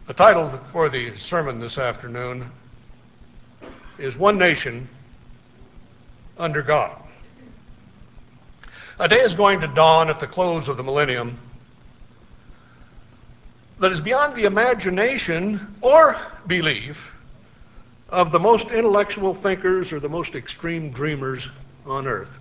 The title for the sermon this afternoon is One Nation Under God. A day is going to dawn at the close of the millennium that is beyond the imagination or belief of the most intellectual thinkers or the most extreme dreamers on earth.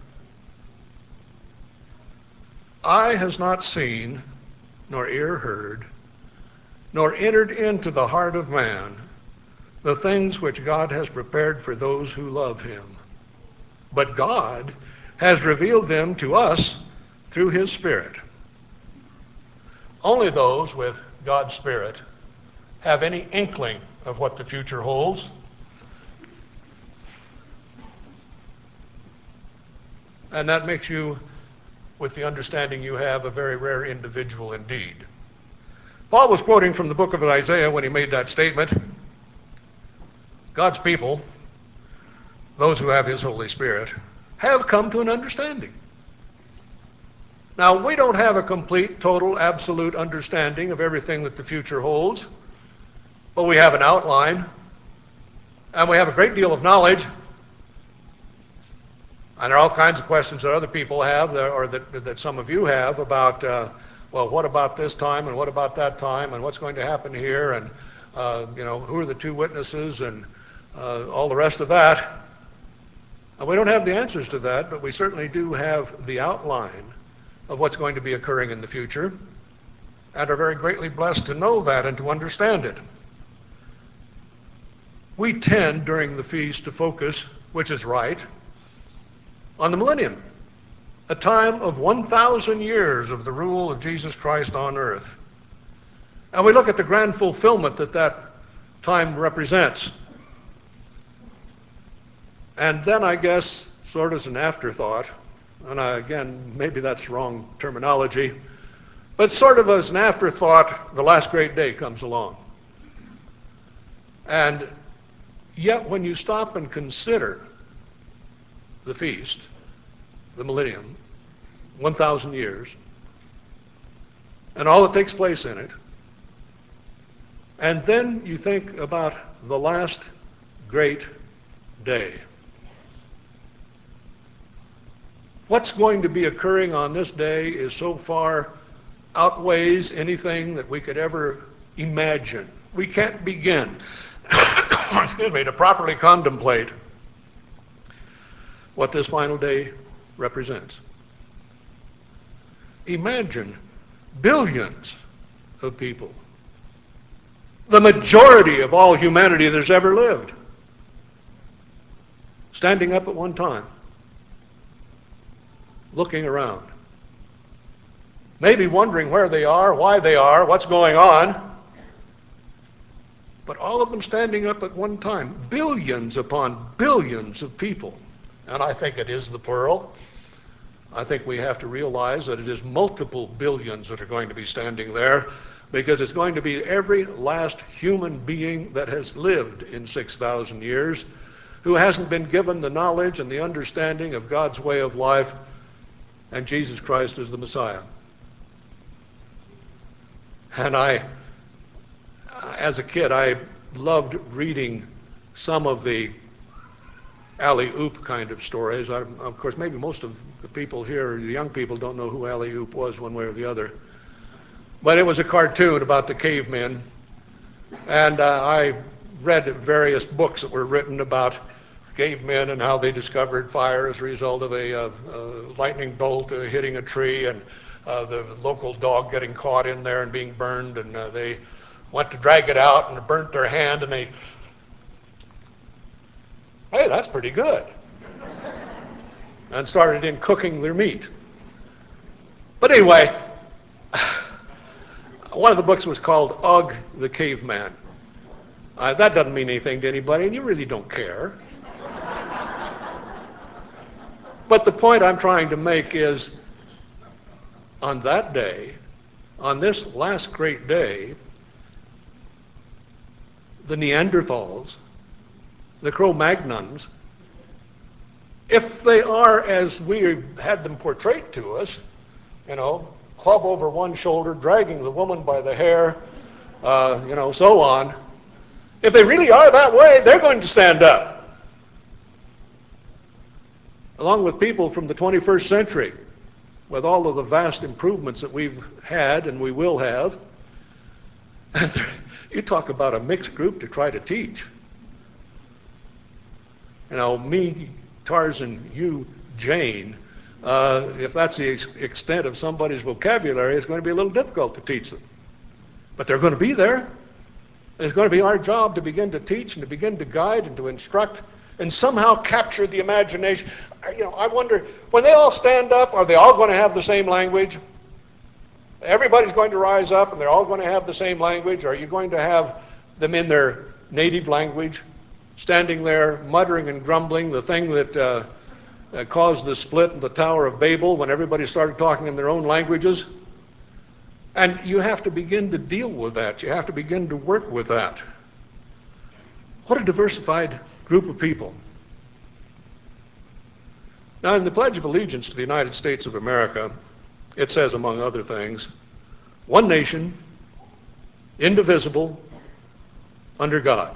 Eye has not seen, nor ear heard, nor entered into the heart of man the things which God has prepared for those who love him. But God has revealed them to us through his Spirit. Only those with God's Spirit have any inkling of what the future holds. And that makes you, with the understanding you have, a very rare individual indeed. Paul was quoting from the book of Isaiah when he made that statement. God's people, those who have his Holy Spirit, have come to an understanding. Now, we don't have a complete, total, absolute understanding of everything that the future holds, but we have an outline, and we have a great deal of knowledge. And there are all kinds of questions that other people have, or that some of you have, about, well, what about this time, and what about that time, and what's going to happen here, and who are the two witnesses, and all the rest of that. And we don't have the answers to that, but we certainly do have the outline of what's going to be occurring in the future, and are very greatly blessed to know that and to understand it. We tend during the feast to focus, which is right, on the millennium, a time of 1,000 years of the rule of Jesus Christ on earth. And we look at the grand fulfillment that that time represents. And then I guess, sort of as an afterthought, and again, maybe that's wrong terminology, but sort of as an afterthought, the last great day comes along. And yet when you stop and consider the feast, the millennium, 1,000 years, and all that takes place in it, and then you think about the last great day. What's going to be occurring on this day is so far outweighs anything that we could ever imagine. We can't begin, to properly contemplate what this final day represents. Imagine billions of people, the majority of all humanity that's ever lived, standing up at one time, looking around, maybe wondering where they are, why they are, what's going on, but all of them standing up at one time, billions upon billions of people. And I think it is the plural. I think we have to realize that it is multiple billions that are going to be standing there, because it's going to be every last human being that has lived in 6,000 years who hasn't been given the knowledge and the understanding of God's way of life and Jesus Christ as the Messiah. And as a kid, I loved reading some of the alley-oop kind of stories. Of course, maybe most of the people here, the young people, don't know who alley-oop was one way or the other. But it was a cartoon about the cavemen. And I read various books that were written about cavemen and how they discovered fire as a result of a lightning bolt hitting a tree, and the local dog getting caught in there and being burned, and they went to drag it out and it burnt their hand, and hey, that's pretty good, and started in cooking their meat. But anyway, one of the books was called Ugg the Caveman. That doesn't mean anything to anybody, and you really don't care. But the point I'm trying to make is, on that day, on this last great day, the Neanderthals, the Cro-Magnons, if they are as we had them portrayed to us, club over one shoulder, dragging the woman by the hair, so on. If they really are that way, they're going to stand up, along with people from the 21st century, with all of the vast improvements that we've had and we will have. And you talk about a mixed group to try to teach. Me, Tarzan, you, Jane, if that's the extent of somebody's vocabulary, it's going to be a little difficult to teach them. But they're going to be there. And it's going to be our job to begin to teach and to begin to guide and to instruct and somehow capture the imagination. I wonder, when they all stand up, are they all going to have the same language? Everybody's going to rise up and they're all going to have the same language? Or are you going to have them in their native language, standing there muttering and grumbling, the thing that caused the split in the Tower of Babel when everybody started talking in their own languages? And you have to begin to deal with that. You have to begin to work with that. What a diversified group of people. Now, in the Pledge of Allegiance to the United States of America, it says, among other things, one nation, indivisible, under God.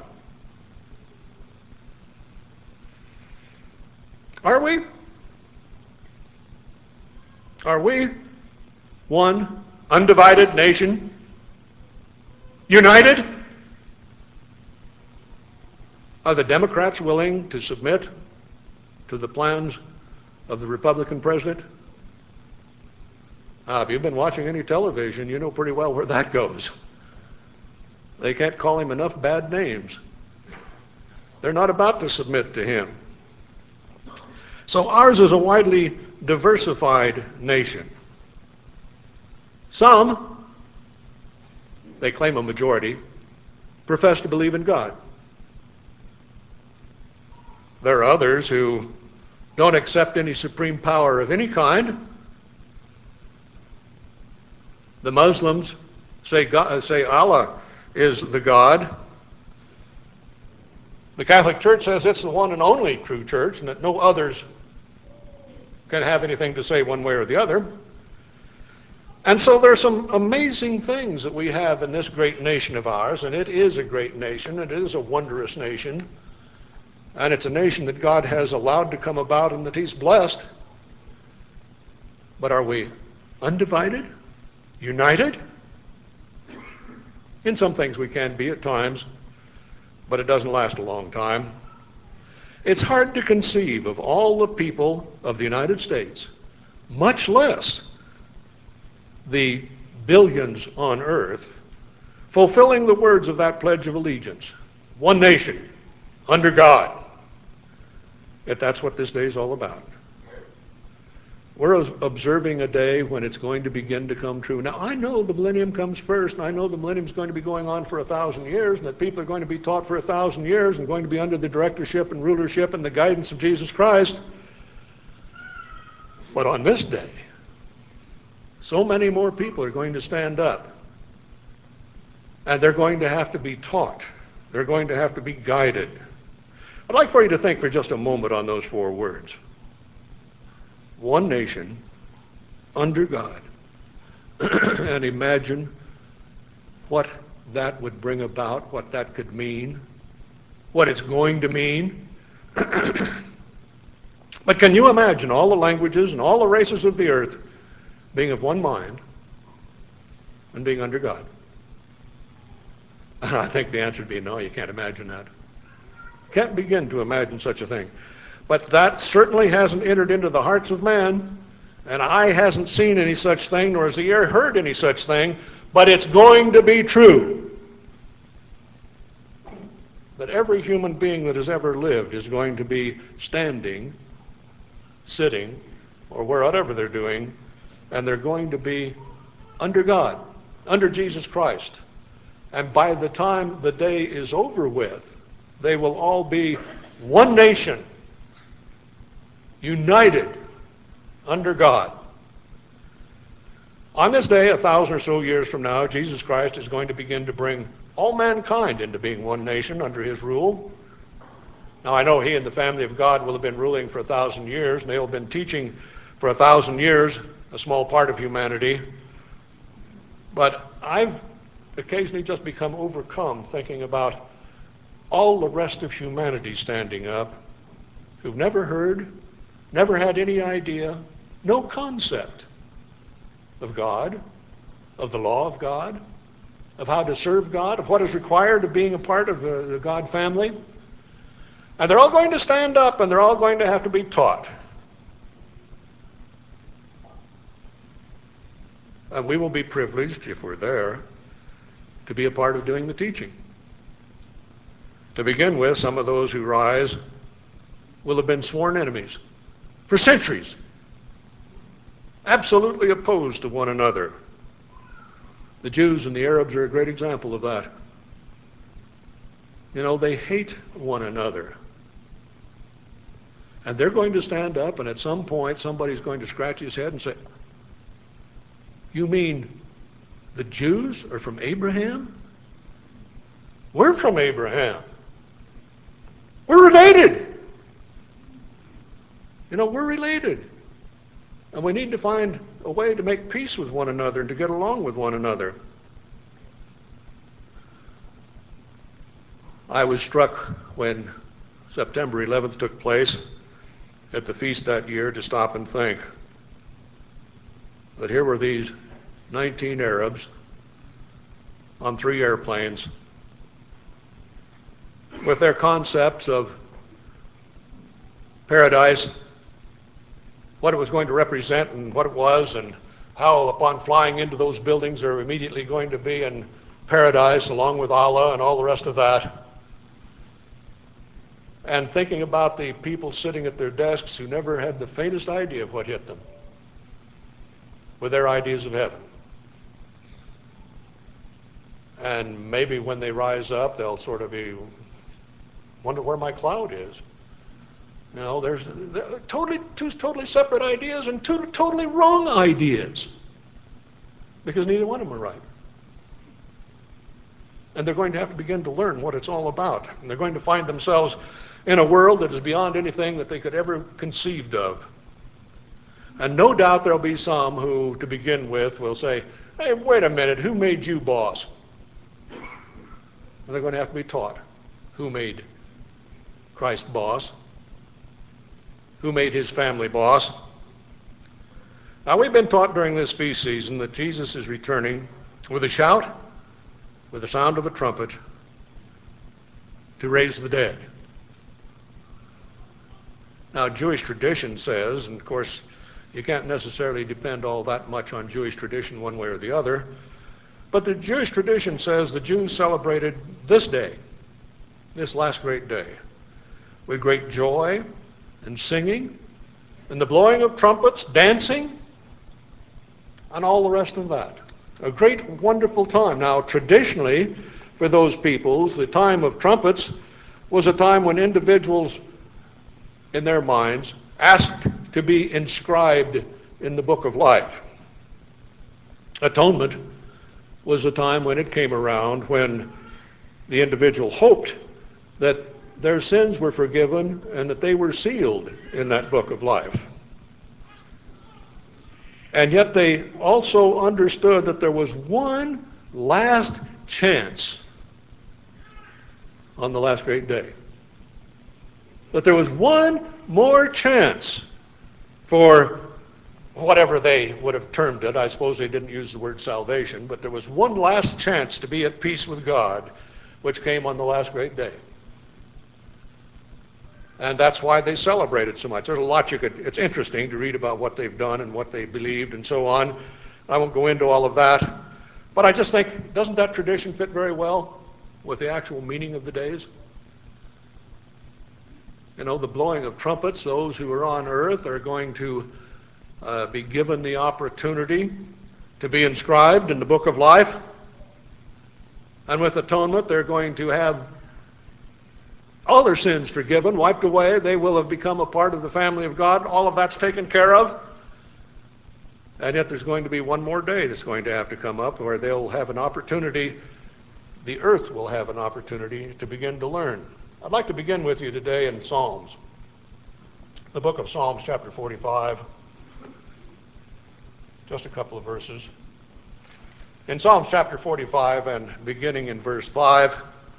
Are we? Are we one undivided nation? United? Are the Democrats willing to submit to the plans of the Republican president? If you've been watching any television, you know pretty well where that goes. They can't call him enough bad names. They're not about to submit to him. So ours is a widely diversified nation. Some, they claim a majority, profess to believe in God. There are others who don't accept any supreme power of any kind. The Muslims say Allah is the God. The Catholic Church says it's the one and only true church and that no others can have anything to say one way or the other. And so there's some amazing things that we have in this great nation of ours, and it is a great nation, it is a wondrous nation, and it's a nation that God has allowed to come about and that He's blessed. But are we undivided? United? In some things we can be at times, but it doesn't last a long time. It's hard to conceive of all the people of the United States, much less the billions on earth, fulfilling the words of that Pledge of Allegiance. One nation, under God. Yet that's what this day is all about. We're observing a day when it's going to begin to come true. Now, I know the millennium comes first, and I know the millennium is going to be going on for 1,000 years, and that people are going to be taught for 1,000 years and going to be under the directorship and rulership and the guidance of Jesus Christ. But on this day, so many more people are going to stand up, and they're going to have to be taught. They're going to have to be guided. I'd like for you to think for just a moment on those four words. One nation, under God. And imagine what that would bring about, what that could mean, what it's going to mean. But can you imagine all the languages and all the races of the earth being of one mind and being under God? I think the answer would be no, you can't imagine that. Can't begin to imagine such a thing. But that certainly hasn't entered into the hearts of man, and eye hasn't seen any such thing, nor has the ear heard any such thing, but it's going to be true that every human being that has ever lived is going to be standing, sitting, or wherever they're doing, and they're going to be under God, under Jesus Christ. And by the time the day is over with, they will all be one nation, united under God. On this day, 1,000 or so years from now, Jesus Christ is going to begin to bring all mankind into being one nation under His rule. Now, I know He and the family of God will have been ruling for 1,000 years, and they'll have been teaching for 1,000 years, a small part of humanity. But I've occasionally just become overcome thinking about all the rest of humanity standing up who've never heard, never had any idea, no concept of God, of the law of God, of how to serve God, of what is required of being a part of the God family. And they're all going to stand up and they're all going to have to be taught. And we will be privileged, if we're there, to be a part of doing the teaching. To begin with, some of those who rise will have been sworn enemies for centuries, absolutely opposed to one another. The Jews and the Arabs are a great example of that. You know, they hate one another. And they're going to stand up, and at some point somebody's going to scratch his head and say, "You mean the Jews are from Abraham? We're from Abraham. We're related. You know, we're related. And we need to find a way to make peace with one another and to get along with one another." I was struck when September 11th took place at the feast that year to stop and think that here were these 19 Arabs on 3 airplanes with their concepts of paradise, what it was going to represent and what it was, and how upon flying into those buildings they're immediately going to be in paradise along with Allah and all the rest of that. And thinking about the people sitting at their desks who never had the faintest idea of what hit them with their ideas of heaven. And maybe when they rise up, they'll sort of wonder where my cloud is. You know, there's two totally separate ideas and 2 totally wrong ideas, because neither one of them are right. And they're going to have to begin to learn what it's all about. And they're going to find themselves in a world that is beyond anything that they could ever conceived of. And no doubt there'll be some who, to begin with, will say, "Hey, wait a minute, who made you boss?" And they're going to have to be taught who made Christ boss, who made his family boss. Now, we've been taught during this feast season that Jesus is returning with a shout, with the sound of a trumpet, to raise the dead. Now, Jewish tradition says, and of course, you can't necessarily depend all that much on Jewish tradition one way or the other, but the Jewish tradition says the Jews celebrated this day, this last great day, with great joy and singing and the blowing of trumpets, dancing, and all the rest of that. A great, wonderful time. Now, traditionally, for those peoples, the time of trumpets was a time when individuals, in their minds, asked to be inscribed in the book of life. Atonement was a time when it came around when the individual hoped that their sins were forgiven and that they were sealed in that book of life. And yet they also understood that there was one last chance on the last great day. That there was one more chance for whatever they would have termed it. I suppose they didn't use the word salvation, but there was one last chance to be at peace with God, which came on the last great day. And that's why they celebrated so much. There's a lot it's interesting to read about what they've done and what they believed and so on. I won't go into all of that. But I just think, doesn't that tradition fit very well with the actual meaning of the days? You know, the blowing of trumpets, those who are on earth are going to be given the opportunity to be inscribed in the book of life. And with atonement, they're going to have all their sins forgiven, wiped away. They will have become a part of the family of God. All of that's taken care of. And yet there's going to be one more day that's going to have to come up where they'll have an opportunity, the earth will have an opportunity to begin to learn. I'd like to begin with you today in Psalms, the book of Psalms, chapter 45, just a couple of verses. In Psalms chapter 45 and beginning in verse 5,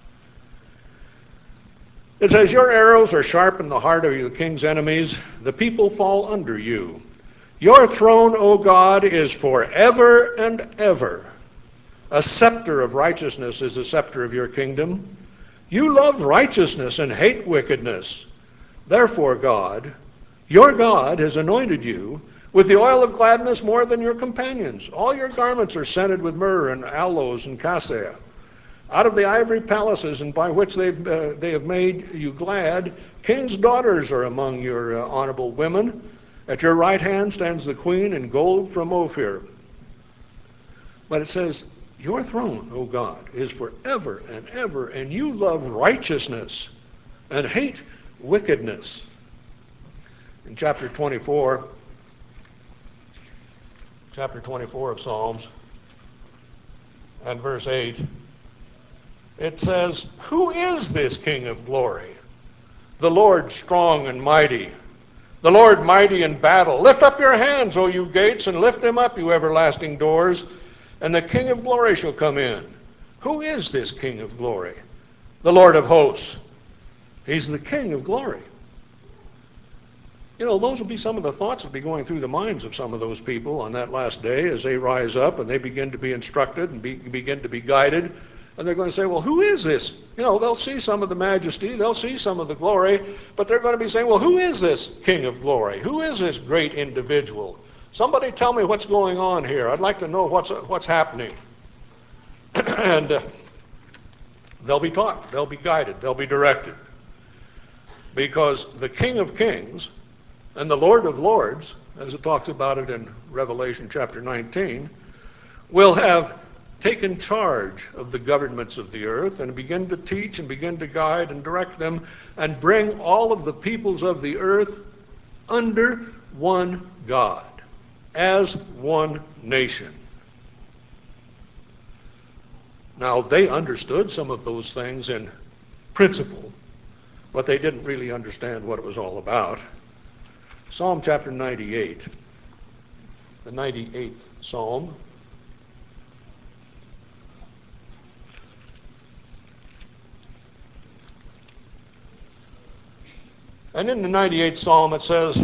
it says, "Your arrows are sharp in the heart of the king's enemies. The people fall under you. Your throne, O God, is forever and ever. A scepter of righteousness is the scepter of your kingdom. You love righteousness and hate wickedness. Therefore, God, your God, has anointed you with the oil of gladness more than your companions. All your garments are scented with myrrh and aloes and cassia. Out of the ivory palaces and by which they have made you glad, king's daughters are among your honorable women. At your right hand stands the queen in gold from Ophir." But it says, "Your throne, O God, is forever and ever, and you love righteousness and hate wickedness." In chapter 24 of Psalms and verse 8, it says, "Who is this King of glory? The Lord strong and mighty, the Lord mighty in battle. Lift up your hands, O you gates, and lift them up, you everlasting doors, and the King of glory shall come in." Who is this King of glory? The Lord of hosts. He's the King of glory. You know, those will be some of the thoughts that will be going through the minds of some of those people on that last day as they rise up and they begin to be instructed and begin to be guided. And they're going to say, well, who is this? You know, they'll see some of the majesty, they'll see some of the glory, but they're going to be saying, well, who is this King of glory? Who is this great individual? Somebody tell me what's going on here. I'd like to know what's happening. And they'll be taught, they'll be guided, they'll be directed. Because the King of Kings and the Lord of Lords, as it talks about it in Revelation chapter 19, will have taken charge of the governments of the earth and begin to teach and begin to guide and direct them and bring all of the peoples of the earth under one God, as one nation. Now, they understood some of those things in principle, but they didn't really understand what it was all about. Psalm chapter 98, the 98th Psalm. And in the 98th Psalm it says,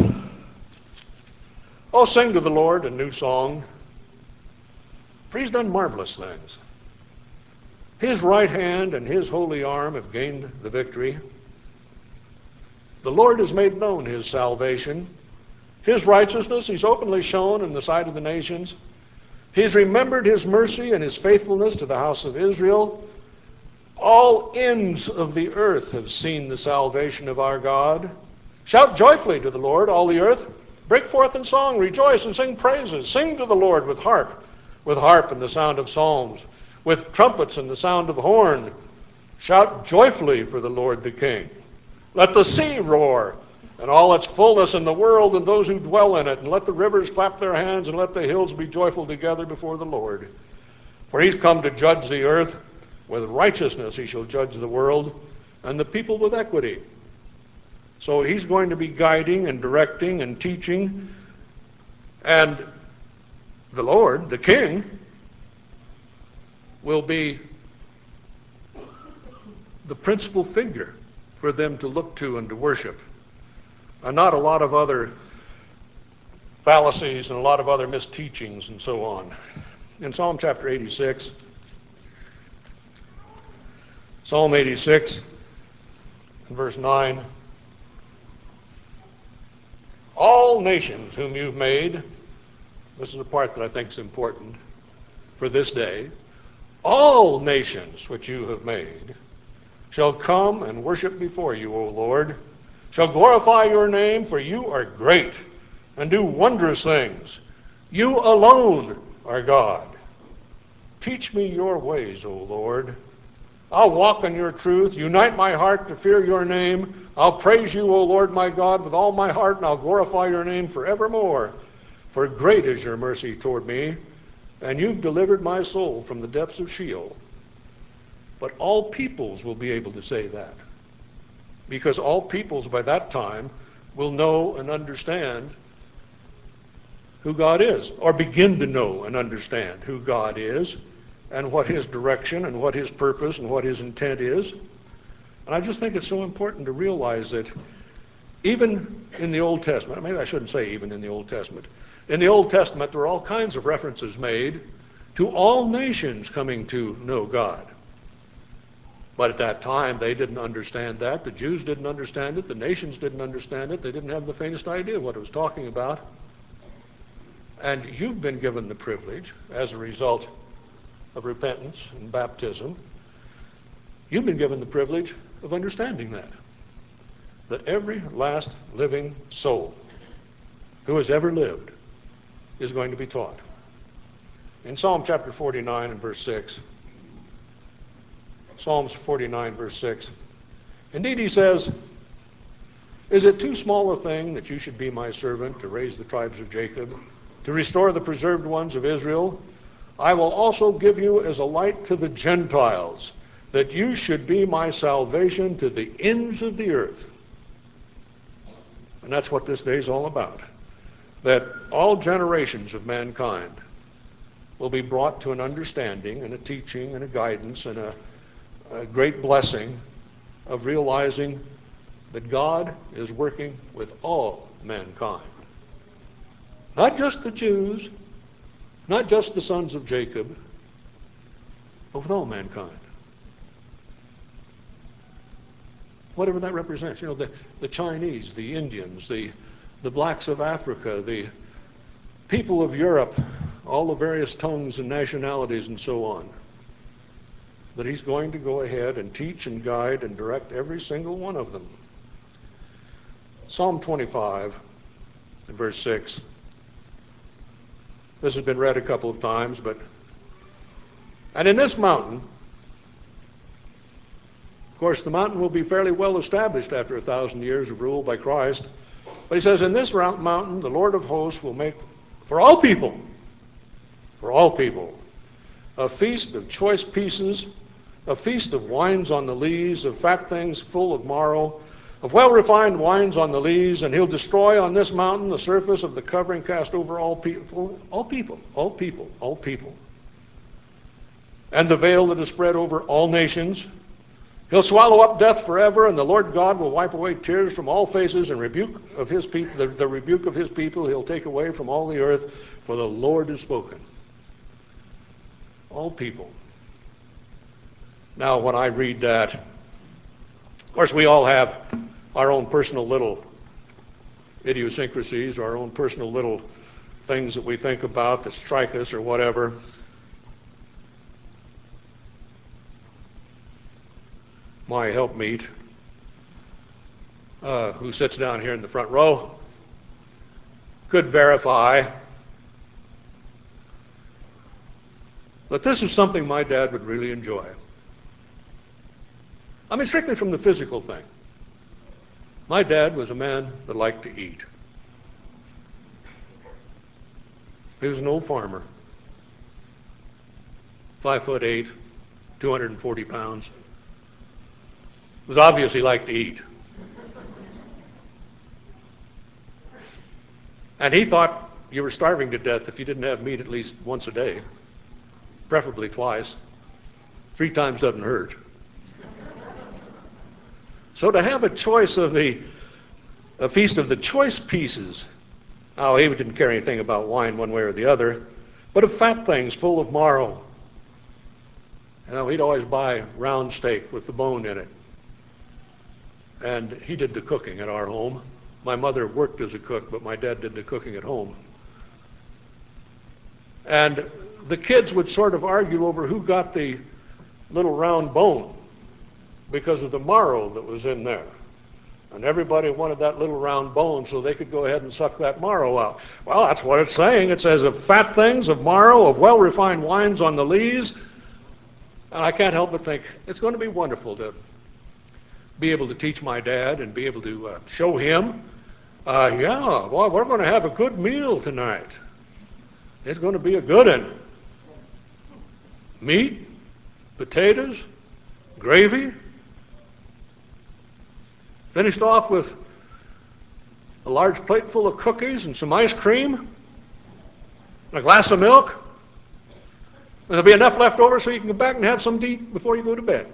"Oh, sing to the Lord a new song, for he's done marvelous things. His right hand and his holy arm have gained the victory. The Lord has made known his salvation. His righteousness he's openly shown in the sight of the nations. He's remembered his mercy and his faithfulness to the house of Israel. All ends of the earth have seen the salvation of our God. Shout joyfully to the Lord, all the earth. Break forth in song, rejoice and sing praises. Sing to the Lord with harp and the sound of psalms, with trumpets and the sound of horn. Shout joyfully for the Lord the King. Let the sea roar, and all its fullness, and the world and those who dwell in it. And let the rivers clap their hands, and let the hills be joyful together before the Lord. For he's come to judge the earth. With righteousness he shall judge the world, and the people with equity." So he's going to be guiding and directing and teaching. And the Lord, the King, will be the principal figure for them to look to and to worship. And not a lot of other fallacies and a lot of other misteachings and so on. In Psalm chapter 86, Psalm 86, verse 9, "All nations whom you've made," this is a part that I think is important for this day, "all nations which you have made shall come and worship before you, O Lord, shall glorify your name, for you are great and do wondrous things. You alone are God. Teach me your ways, O Lord. I'll walk in your truth. Unite my heart to fear your name. I'll praise you, O Lord my God, with all my heart, and I'll glorify your name forevermore. For great is your mercy toward me, and you've delivered my soul from the depths of Sheol." But all peoples will be able to say that, because all peoples by that time will know and understand who God is, or begin to know and understand who God is. and what his direction and what his purpose and what his intent is. And I just think it's so important to realize that even in the Old Testament, maybe I shouldn't say even in the Old Testament, in the Old Testament there are all kinds of references made to all nations coming to know God. But at that time they didn't understand that. The Jews didn't understand it. The nations didn't understand it. They didn't have the faintest idea what it was talking about. And you've been given the privilege, as a result of repentance and baptism, you've been given the privilege of understanding that every last living soul who has ever lived is going to be taught. In Psalm chapter 49 and verse 6, Psalms 49 verse 6, indeed he says, is it too small a thing that you should be my servant to raise the tribes of Jacob, to restore the preserved ones of Israel? I will also give you as a light to the Gentiles, that you should be my salvation to the ends of the earth. And that's what this day is all about. That all generations of mankind will be brought to an understanding and a teaching and a guidance and a great blessing of realizing that God is working with all mankind. Not just the Jews, not just the sons of Jacob, but with all mankind. Whatever that represents. You know, the Chinese, the Indians, the blacks of Africa, the people of Europe, all the various tongues and nationalities and so on. That he's going to go ahead and teach and guide and direct every single one of them. Psalm 25, verse 6. This has been read a couple of times, and in this mountain, of course, the mountain will be fairly well established after 1,000 years of rule by Christ. But he says, in this mountain, the Lord of hosts will make for all people, a feast of choice pieces, a feast of wines on the lees, of fat things full of marrow, of well-refined wines on the lees, and he'll destroy on this mountain the surface of the covering cast over all people, and the veil that is spread over all nations. He'll swallow up death forever, and the Lord God will wipe away tears from all faces, and rebuke of his people, the rebuke of his people he'll take away from all the earth, for the Lord has spoken. All people. Now, when I read that, of course, we all have our own personal little idiosyncrasies, our own personal little things that we think about that strike us or whatever. My helpmeet, who sits down here in the front row, could verify that this is something my dad would really enjoy. I mean, strictly from the physical thing. My dad was a man that liked to eat. He was an old farmer, 5'8", 240 pounds. It was obvious he liked to eat. And he thought you were starving to death if you didn't have meat at least once a day, preferably twice. 3 times doesn't hurt. So to have a choice of a feast of the choice pieces, oh, he didn't care anything about wine one way or the other, but of fat things full of marrow. You know, he'd always buy round steak with the bone in it. And he did the cooking at our home. My mother worked as a cook, but my dad did the cooking at home. And the kids would sort of argue over who got the little round bone because of the marrow that was in there. And everybody wanted that little round bone so they could go ahead and suck that marrow out. Well, that's what it's saying. It says of fat things, of marrow, of well-refined wines on the lees. And I can't help but think it's going to be wonderful to be able to teach my dad and be able to show him, yeah, boy, we're going to have a good meal tonight. It's going to be a good one. Meat, potatoes, gravy, finished off with a large plate full of cookies and some ice cream, and a glass of milk. there'll be enough left over so you can go back and have something to eat before you go to bed.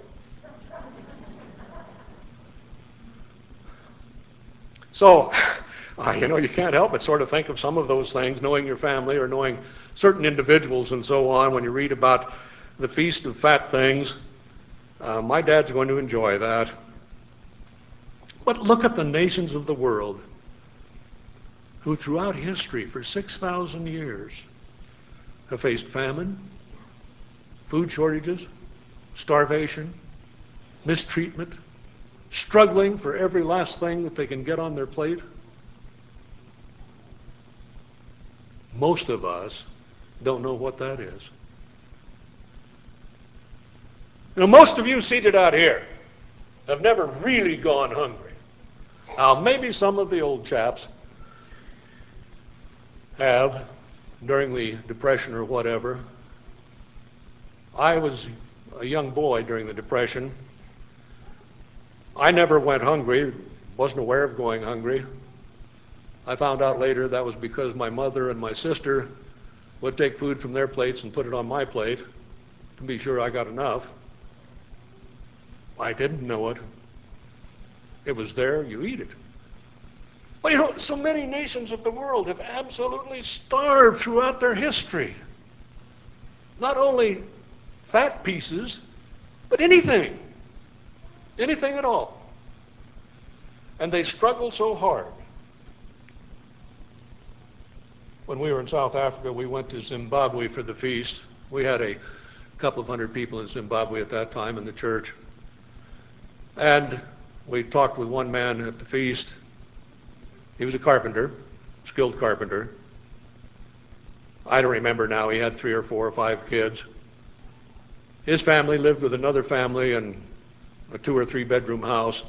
So, you can't help but sort of think of some of those things, knowing your family or knowing certain individuals and so on, when you read about the Feast of Fat Things. My dad's going to enjoy that. But look at the nations of the world who throughout history for 6,000 years have faced famine, food shortages, starvation, mistreatment, struggling for every last thing that they can get on their plate. Most of us don't know what that is. Most of you seated out here have never really gone hungry. Now, maybe some of the old chaps have during the Depression or whatever. I was a young boy during the Depression. I never went hungry, wasn't aware of going hungry. I found out later that was because my mother and my sister would take food from their plates and put it on my plate to be sure I got enough. I didn't know it. It was there, you eat it. But so many nations of the world have absolutely starved throughout their history. Not only fat pieces, but anything. Anything at all. And they struggle so hard. When we were in South Africa, we went to Zimbabwe for the feast. We had a couple of hundred people in Zimbabwe at that time in the church. And we talked with one man at the feast. He was a carpenter, skilled carpenter. I don't remember now, he had 3 or 4 or 5 kids. His family lived with another family in a 2 or 3 bedroom house.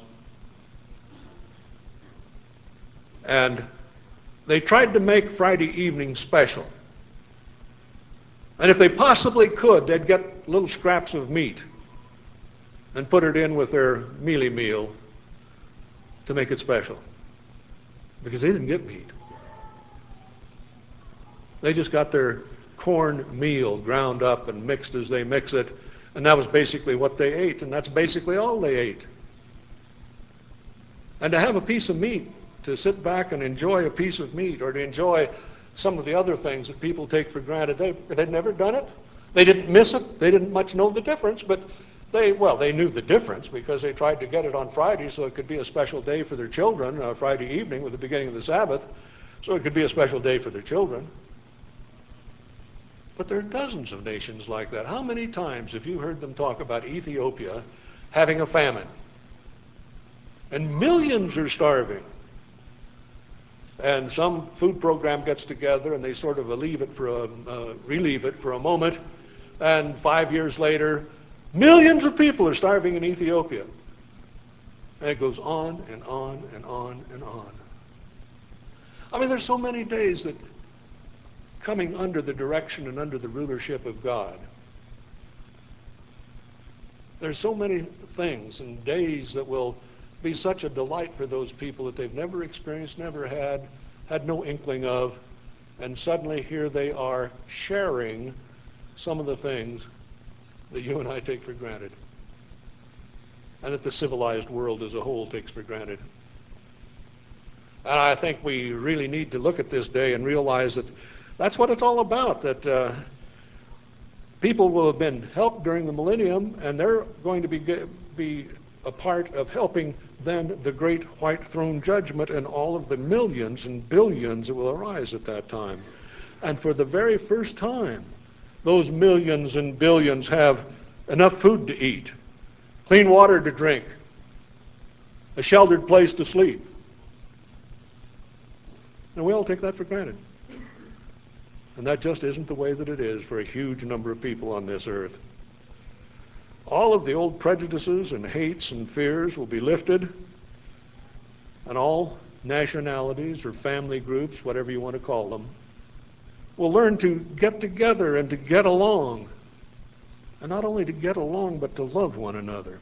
And they tried to make Friday evening special. And if they possibly could, they'd get little scraps of meat and put it in with their mealie meal to make it special. Because they didn't get meat. They just got their corn meal ground up and mixed as they mix it, and that was basically what they ate, and that's basically all they ate. And to have a piece of meat, to sit back and enjoy a piece of meat, or to enjoy some of the other things that people take for granted, they'd never done it. They didn't miss it. They didn't much know the difference, but they knew the difference because they tried to get it on Friday so it could be a special day for their children, Friday evening with the beginning of the Sabbath, so it could be a special day for their children. But there are dozens of nations like that. How many times have you heard them talk about Ethiopia having a famine? And millions are starving. And some food program gets together and they sort of relieve it for a moment, and 5 years later, millions of people are starving in Ethiopia. And it goes on and on and on and on. I mean, there's so many days that coming under the direction and under the rulership of God, there's so many things and days that will be such a delight for those people that they've never experienced, never had no inkling of, and suddenly here they are sharing some of the things that you and I take for granted, and that the civilized world as a whole takes for granted. And I think we really need to look at this day and realize that that's what it's all about, that people will have been helped during the millennium, and they're going to be a part of helping then the great white throne judgment and all of the millions and billions that will arise at that time. And for the very first time, those millions and billions have enough food to eat, clean water to drink, a sheltered place to sleep. And we all take that for granted. And that just isn't the way that it is for a huge number of people on this earth. All of the old prejudices and hates and fears will be lifted, and all nationalities or family groups, whatever you want to call them, will learn to get together and to get along. And not only to get along, but to love one another.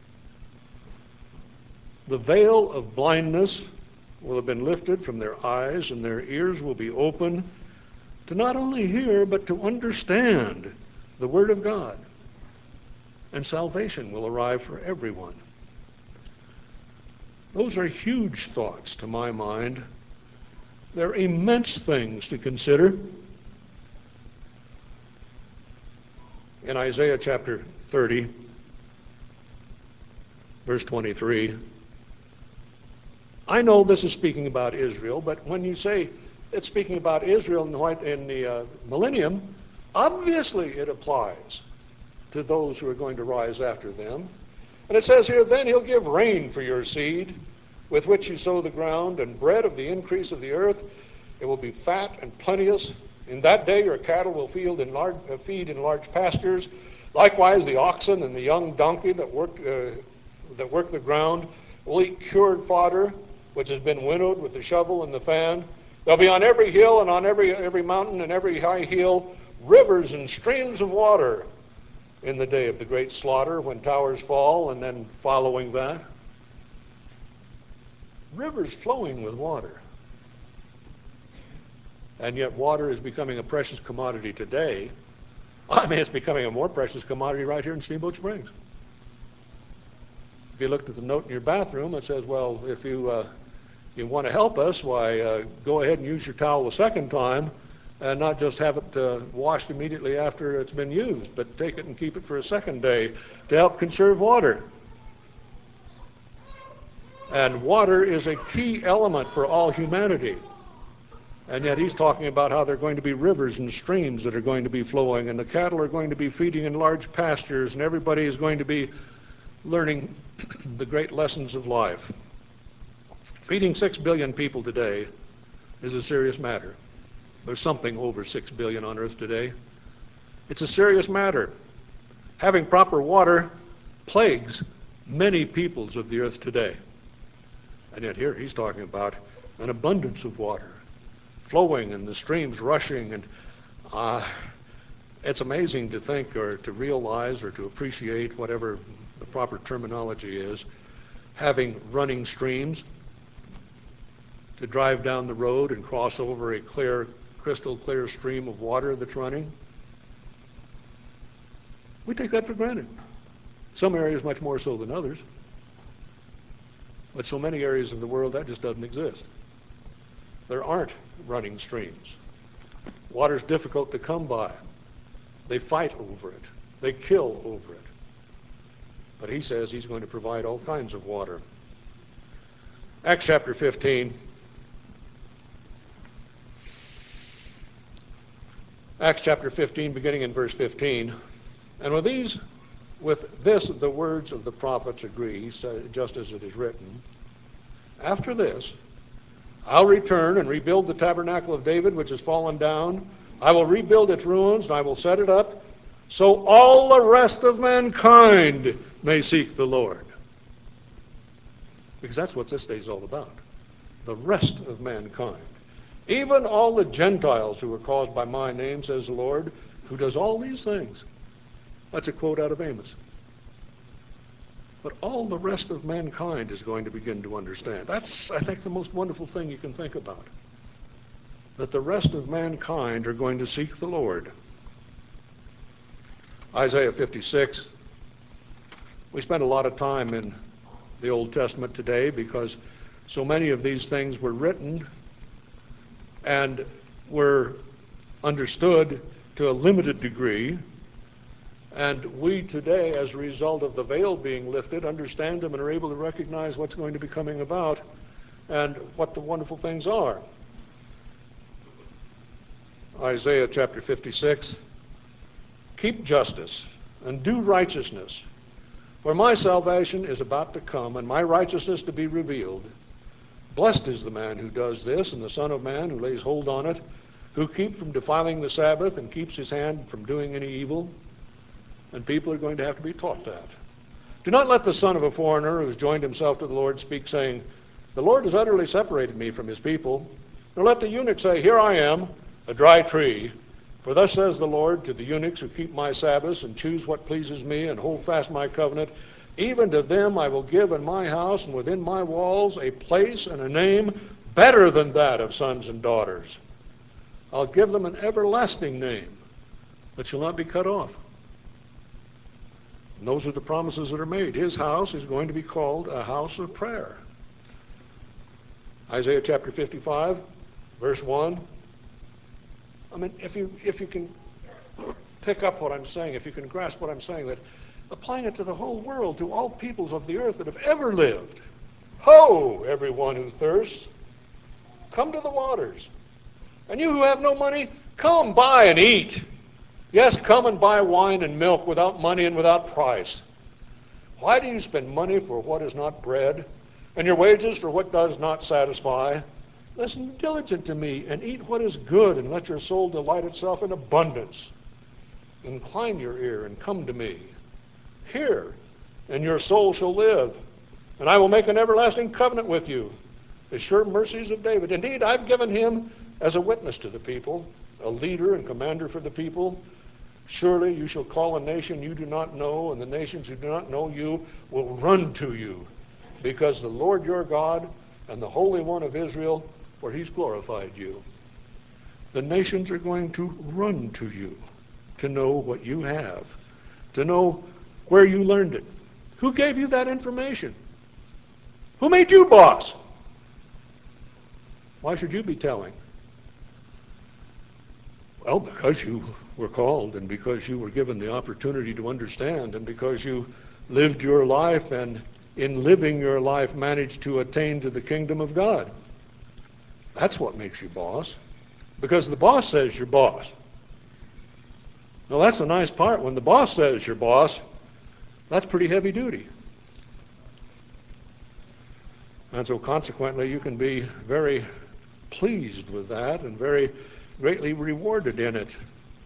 The veil of blindness will have been lifted from their eyes, and their ears will be open to not only hear, but to understand the Word of God, and salvation will arrive for everyone. Those are huge thoughts to my mind. They're immense things to consider. In Isaiah chapter 30, verse 23, I know this is speaking about Israel, but when you say it's speaking about Israel in the millennium, obviously it applies to those who are going to rise after them. And it says here, then he'll give rain for your seed, with which you sow the ground, and bread of the increase of the earth. It will be fat and plenteous. In that day your cattle will feed in large pastures. Likewise the oxen and the young donkey that work the ground will eat cured fodder, which has been winnowed with the shovel and the fan. There'll be on every hill and on every mountain and every high hill rivers and streams of water in the day of the great slaughter, when towers fall, and then following that, rivers flowing with water. And yet water is becoming a precious commodity today. I mean, it's becoming a more precious commodity right here in Steamboat Springs. If you looked at the note in your bathroom, it says, well, if you want to help us, why, go ahead and use your towel a second time, and not just have it washed immediately after it's been used, but take it and keep it for a second day to help conserve water. And water is a key element for all humanity. And yet he's talking about how there are going to be rivers and streams that are going to be flowing, and the cattle are going to be feeding in large pastures, and everybody is going to be learning the great lessons of life. Feeding 6 billion people today is a serious matter. There's something over 6 billion on earth today. It's a serious matter. Having proper water plagues many peoples of the earth today. And yet here he's talking about an abundance of water flowing and the streams rushing. And it's amazing to think or to realize or to appreciate, whatever the proper terminology is, having running streams to drive down the road and cross over a clear, crystal clear stream of water that's running. We take that for granted. Some areas much more so than others. But so many areas of the world that just doesn't exist. There aren't running streams. Water's difficult to come by. They fight over it. They kill over it. But he says he's going to provide all kinds of water. Acts chapter 15. Acts chapter 15, beginning in verse 15. And with this the words of the prophets agree, just as it is written. After this, I'll return and rebuild the tabernacle of David, which has fallen down. I will rebuild its ruins, and I will set it up, so all the rest of mankind may seek the Lord. Because that's what this day is all about. The rest of mankind. Even all the Gentiles who are caused by my name, says the Lord, who does all these things. That's a quote out of Amos. But all the rest of mankind is going to begin to understand. That's, I think, the most wonderful thing you can think about. That the rest of mankind are going to seek the Lord. Isaiah 56. We spent a lot of time in the Old Testament today because so many of these things were written and were understood to a limited degree. And we today, as a result of the veil being lifted, understand them and are able to recognize what's going to be coming about and what the wonderful things are. Isaiah chapter 56. Keep justice and do righteousness, for my salvation is about to come and my righteousness to be revealed. Blessed is the man who does this, and the Son of Man who lays hold on it, who keeps from defiling the Sabbath and keeps his hand from doing any evil. And people are going to have to be taught that. Do not let the son of a foreigner who has joined himself to the Lord speak, saying, the Lord has utterly separated me from his people. Nor let the eunuch say, here I am, a dry tree. For thus says the Lord to the eunuchs who keep my Sabbaths and choose what pleases me and hold fast my covenant, even to them I will give in my house and within my walls a place and a name better than that of sons and daughters. I'll give them an everlasting name that shall not be cut off. And those are the promises that are made. His house is going to be called a house of prayer. Isaiah chapter 55, verse 1. I mean, if you can pick up what I'm saying, if you can grasp what I'm saying, that applying it to the whole world, to all peoples of the earth that have ever lived. Ho, everyone who thirsts, come to the waters. And you who have no money, come buy and eat. Yes, come and buy wine and milk without money and without price. Why do you spend money for what is not bread, and your wages for what does not satisfy? Listen diligent to me, and eat what is good, and let your soul delight itself in abundance. Incline your ear and come to me. Hear, and your soul shall live, and I will make an everlasting covenant with you, the sure mercies of David. Indeed, I've given him as a witness to the people, a leader and commander for the people. Surely you shall call a nation you do not know, and the nations who do not know you will run to you, because the Lord your God and the Holy One of Israel, for he's glorified you. The nations are going to run to you to know what you have, to know where you learned it. Who gave you that information? Who made you boss? Why should you be telling? Well, because you were called, and because you were given the opportunity to understand, and because you lived your life, and in living your life managed to attain to the kingdom of God. That's what makes you boss, because the boss says you're boss. Now that's the nice part. When the boss says you're boss, that's pretty heavy duty. And so consequently, you can be very pleased with that and very greatly rewarded in it.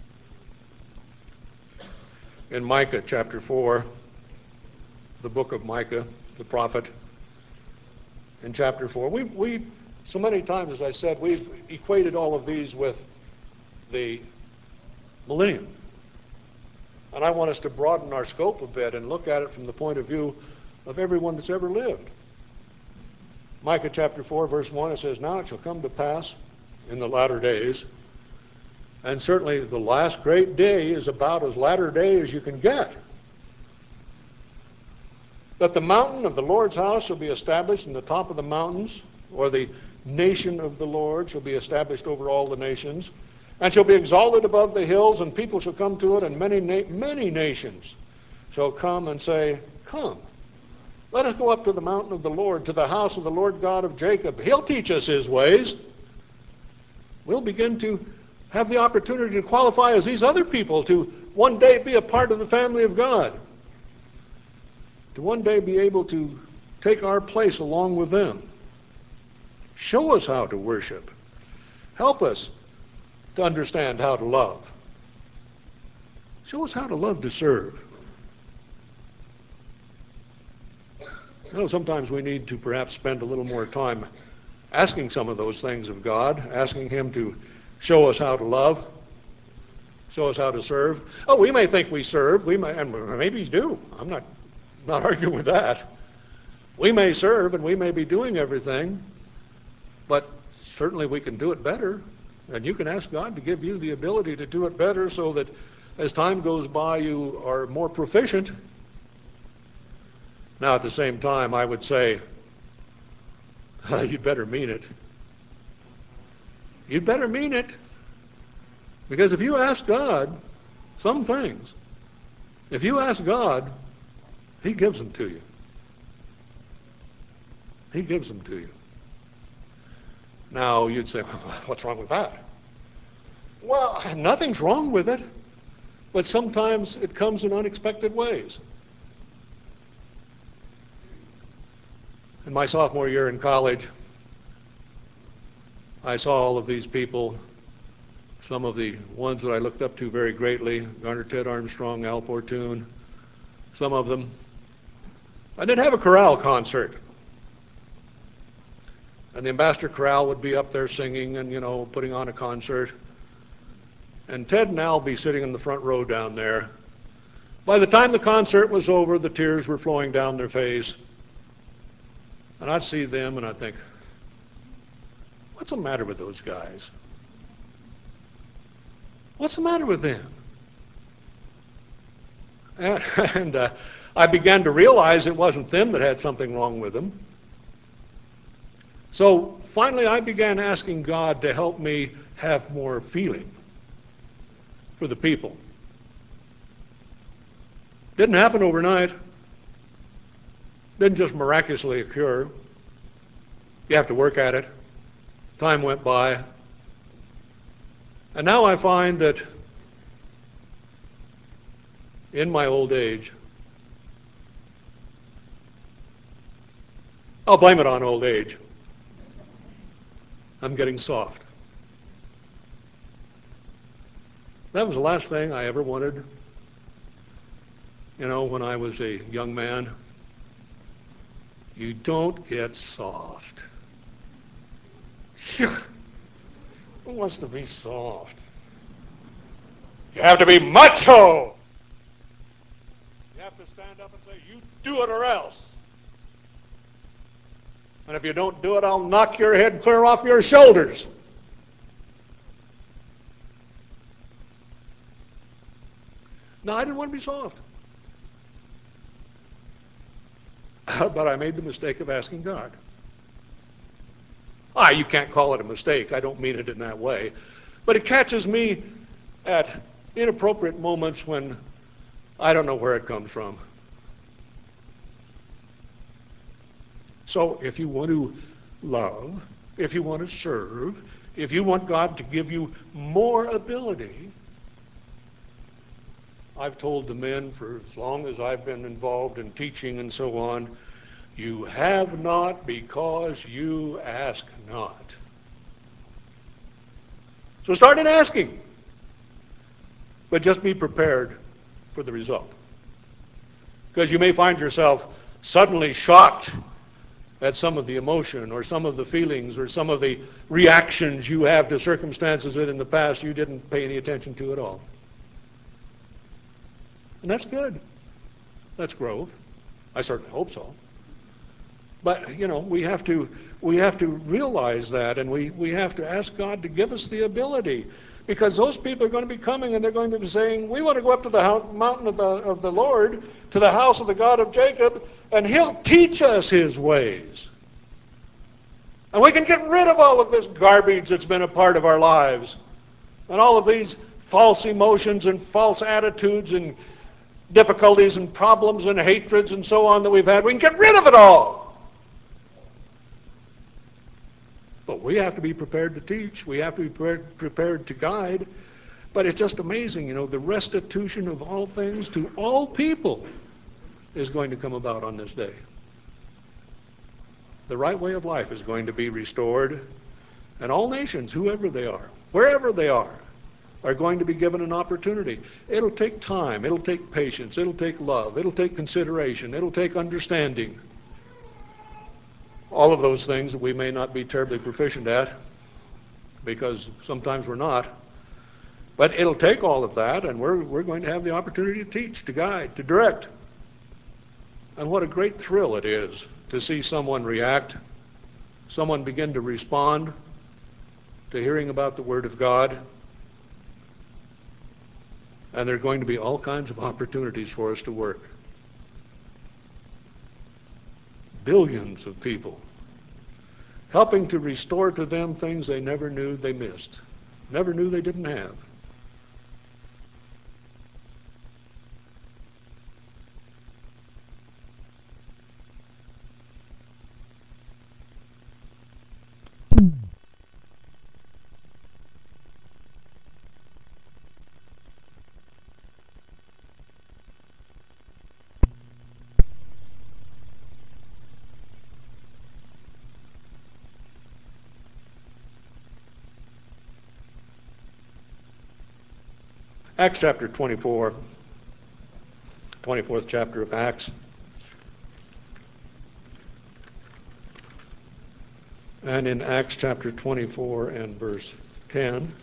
In Micah chapter 4, the book of Micah, the prophet, in chapter 4, we so many times, as I said, we've equated all of these with the millennium. And I want us to broaden our scope a bit and look at it from the point of view of everyone that's ever lived. Micah chapter 4, verse 1, it says, Now it shall come to pass in the latter days, and certainly the last great day is about as latter day as you can get, that the mountain of the Lord's house shall be established in the top of the mountains, or the nation of the Lord shall be established over all the nations, and shall be exalted above the hills, and people shall come to it, and many nations shall come and say, Come, let us go up to the mountain of the Lord, to the house of the Lord God of Jacob. He'll teach us his ways. We'll begin to have the opportunity to qualify as these other people, to one day be a part of the family of God, to one day be able to take our place along with them. Show us how to worship. Help us to understand how to love. Show us how to love to serve. You know, sometimes we need to perhaps spend a little more time asking some of those things of God, asking him to show us how to love, show us how to serve. Oh, we may think we serve, and maybe do. I'm not arguing with that. We may serve and we may be doing everything, but certainly we can do it better. And you can ask God to give you the ability to do it better so that as time goes by you are more proficient. Now, at the same time, I would say, you'd better mean it. You'd better mean it. Because if you ask God some things, if you ask God, he gives them to you. He gives them to you. Now, you'd say, what's wrong with that? Well, nothing's wrong with it, but sometimes it comes in unexpected ways. In my sophomore year in college, I saw all of these people, some of the ones that I looked up to very greatly, Garner Ted Armstrong, Al Portune, some of them. I didn't have a chorale concert. And the Ambassador Chorale would be up there singing and, putting on a concert. And Ted and Al be sitting in the front row down there. By the time the concert was over, the tears were flowing down their face. And I'd see them and I'd think, what's the matter with those guys? What's the matter with them? And, and I began to realize it wasn't them that had something wrong with them. So finally I began asking God to help me have more feeling for the people. Didn't happen overnight. Didn't just miraculously occur. You have to work at it. Time went by. And now I find that in my old age, I'll blame it on old age, I'm getting soft. That was the last thing I ever wanted. You know, when I was a young man, you don't get soft. Who wants to be soft? You have to be macho. You have to stand up and say, you do it or else. And if you don't do it, I'll knock your head clear off your shoulders. No, I didn't want to be soft. But I made the mistake of asking God. You can't call it a mistake. I don't mean it in that way. But it catches me at inappropriate moments when I don't know where it comes from. So if you want to love, if you want to serve, if you want God to give you more ability, I've told the men for as long as I've been involved in teaching and so on, you have not because you ask not. So start in asking, but just be prepared for the result. Because you may find yourself suddenly shocked at some of the emotion or some of the feelings or some of the reactions you have to circumstances that in the past you didn't pay any attention to at all. And that's good. That's growth. I certainly hope so. But, you know, we have to realize that, and we have to ask God to give us the ability. Because those people are going to be coming and they're going to be saying, we want to go up to the mountain of the Lord, to the house of the God of Jacob, and he'll teach us his ways. And we can get rid of all of this garbage that's been a part of our lives, and all of these false emotions and false attitudes and difficulties and problems and hatreds and so on that we've had. We can get rid of it all. But we have to be prepared to teach. We have to be prepared to guide. But it's just amazing, you know, the restitution of all things to all people is going to come about on this day. The right way of life is going to be restored, and all nations, whoever they are, wherever they are going to be given an opportunity. It'll take time. It'll take patience. It'll take love. It'll take consideration. It'll take understanding. All of those things that we may not be terribly proficient at, because sometimes we're not. But it'll take all of that, and we're going to have the opportunity to teach, to guide, to direct. And what a great thrill it is to see someone react, someone begin to respond to hearing about the Word of God. And there are going to be all kinds of opportunities for us to work. Billions of people, helping to restore to them things they never knew they missed, never knew they didn't have. Acts chapter 24, 24th chapter of Acts. And in Acts chapter 24 and verse 10,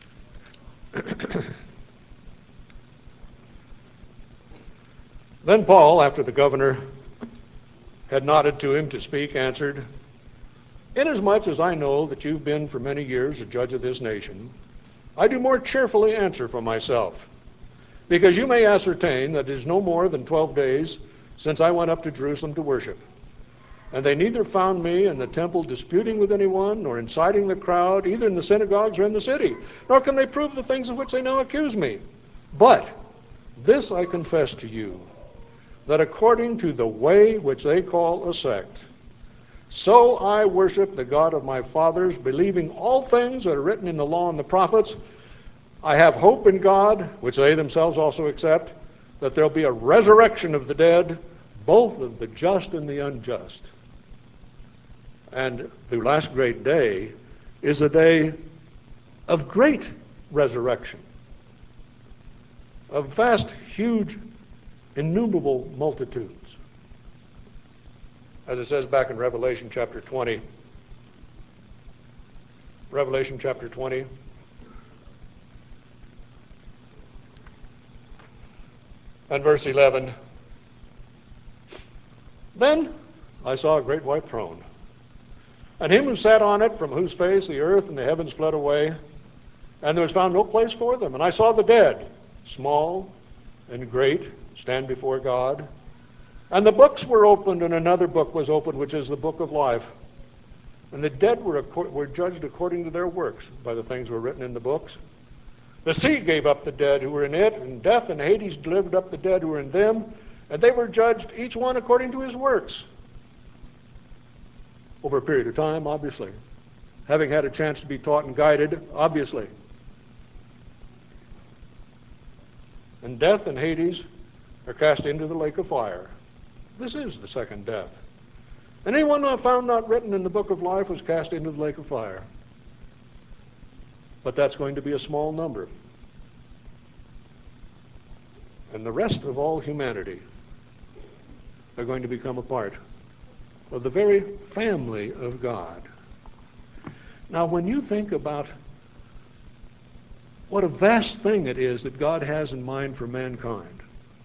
then Paul, after the governor had nodded to him to speak, answered, inasmuch as I know that you've been for many years a judge of this nation, I do more cheerfully answer for myself, because you may ascertain that it is no more than 12 days since I went up to Jerusalem to worship. And they neither found me in the temple disputing with anyone, nor inciting the crowd, either in the synagogues or in the city. Nor can they prove the things of which they now accuse me. But this I confess to you, that according to the way which they call a sect, so I worship the God of my fathers, believing all things that are written in the law and the prophets. I have hope in God, which they themselves also accept, that there'll be a resurrection of the dead, both of the just and the unjust. And the last great day is a day of great resurrection, of vast, huge, innumerable multitudes. As it says back in Revelation chapter 20, Revelation chapter 20, and verse 11, then I saw a great white throne, and him who sat on it, from whose face the earth and the heavens fled away, and there was found no place for them. And I saw the dead, small and great, stand before God. And the books were opened, and another book was opened, which is the book of life. And the dead were judged according to their works, by the things were written in the books. The sea gave up the dead who were in it, and death and Hades delivered up the dead who were in them, and they were judged, each one according to his works. Over a period of time, obviously. Having had a chance to be taught and guided, obviously. And death and Hades are cast into the lake of fire. This is the second death. And anyone found not written in the book of life was cast into the lake of fire. But that's going to be a small number. And the rest of all humanity are going to become a part of the very family of God. Now, when you think about what a vast thing it is that God has in mind for mankind,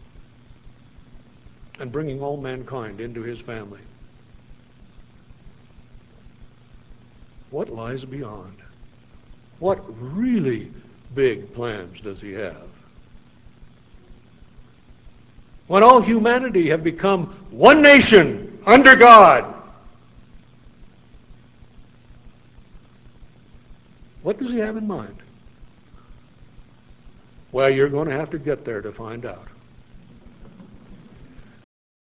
and bringing all mankind into his family, what lies beyond? What really big plans does he have? When all humanity have become one nation under God, what does he have in mind? Well, you're going to have to get there to find out.